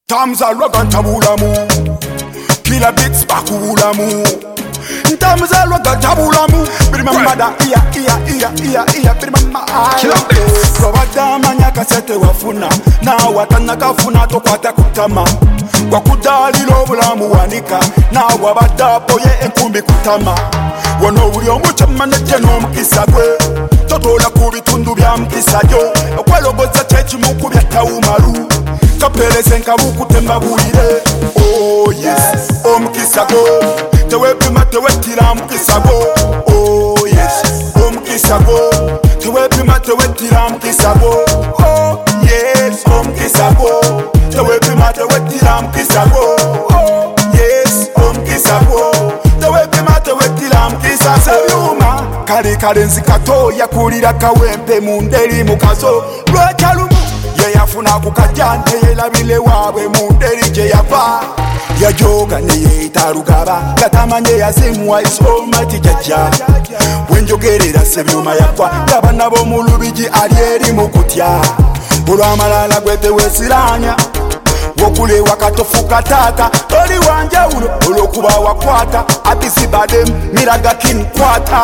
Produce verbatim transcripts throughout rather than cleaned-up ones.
Tamza lwaga tabulamu Kila beats bakubulamu Tamza lwaga tabulamu Biri mamada iya iya iya iya iya Biri mama ayo Kwabada manya kasete wafuna Na watana kafuna tokwata kutama Kwa kudalilo bulamu wanika Na wabada poye enkumbi kutama Wano uli omucha maneje no mkisa kwe Totola kubitundu bya mkisa jo Okwelogoza chechi muku bya taumaru Kapeleze nkabuku tembabulire Oh yes, omukisago Tewepima tewetira mukisago Oh yes, omukisago Tewepima tewetira mukisago Oh yes, omukisago Tewepima tewetira mukisago Oh yes, omukisago Tewepima tewetira mukisago Sebyuma Kale kale nzikato yakulira kawempe munderi mukazo Lwechalumu Yeyafuna kukajante yelabile wawe munderi je yava Yajoga neye itarugaba Gatamanye yazimwa isomati jaja Wenjogerera sebyuma yakwa Gabana bo mulubiji alieri mukutya Bulwa malala gwete wesiranya Wokule wakatofuka tata Toli wanje ulo olokuba wakwata Abisi badem miraga kin kwata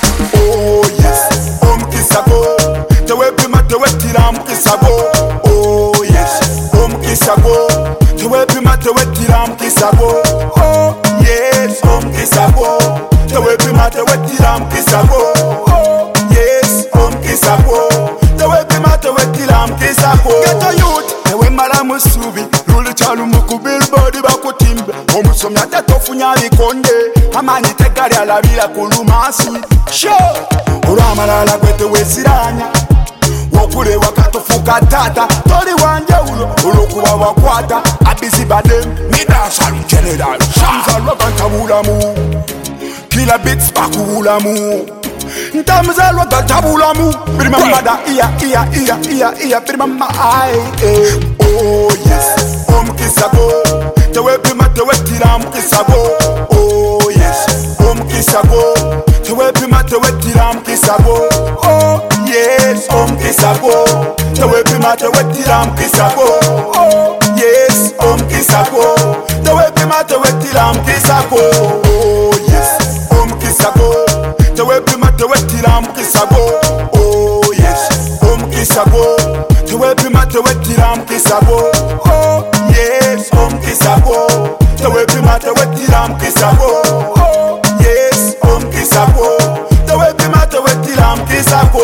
Oh yes, omkisago Tewepima tewetira mkisago Oh yes, omkisago Tewepima tewetira mkisago Oh yes, omkisago Tewepima tewetira mkisago Oh yes, omkisago Tewepima tewetira mkisago Geto youth, tewe mara musubi Luli chalu muku billboard bakutimbe Omusomya tetofunya bikonde Amani tegari alabila kulumasi Show! Uramalala gwete wesiranya Wokule wakatofuka tata Toli wanje ulo Ulukuwa wakwata Abisi badem Mida salu general Shamza lwaga tabulamu Kila beats bakubulamu Ntamza lwaga tabulamu Biri mamada iya iya iya iya iya Biri mama ai eh. Oh yes Omkisago Tewepima tewetira mkisago Oh yes Omkisago Tewepima tewetira mkisago Oh yes Omkisago Tewepima tewetira mkisago Oh yes Omkisago Tewepima tewetira mkisago Oh yes Omkisago Tewepima tewetira mkisago Oh yes Omkisago Tewepima tewetira mkisago Oh yes Omkisago Tewepima tewetira mkisago Oh yes Omkisago Tewepima tewetira mkisago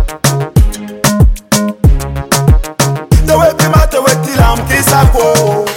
Tewepima tewetira mkisago